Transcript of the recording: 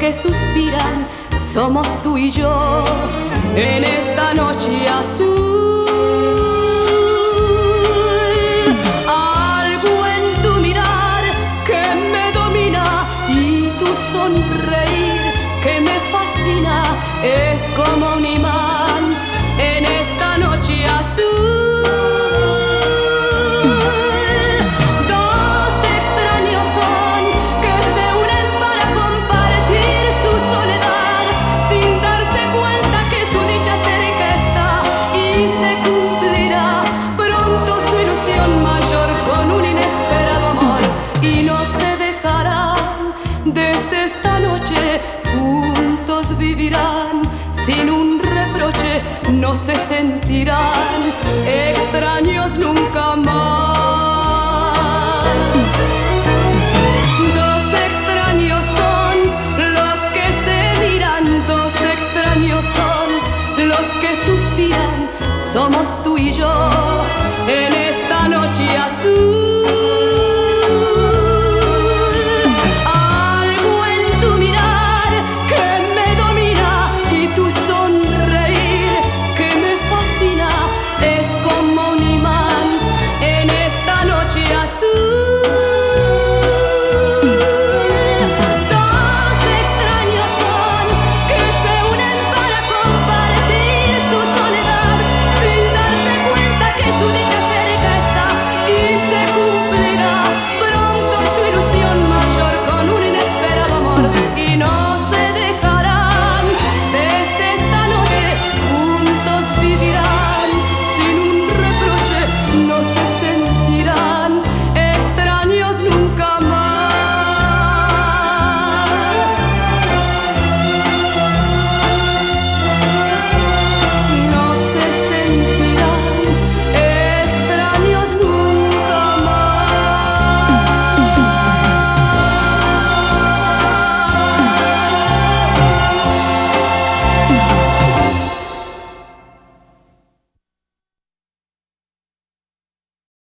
que suspiran somos tú y yo en esta noche azul. Algo en tu mirar que me domina y tu sonreír que me fascina es como un imán en esta noche azul. Desde esta noche juntos vivirán, sin un reproche no se sentirán extraños nunca más. Dos extraños son los que se miran, dos extraños son los que suspiran, somos tú y yo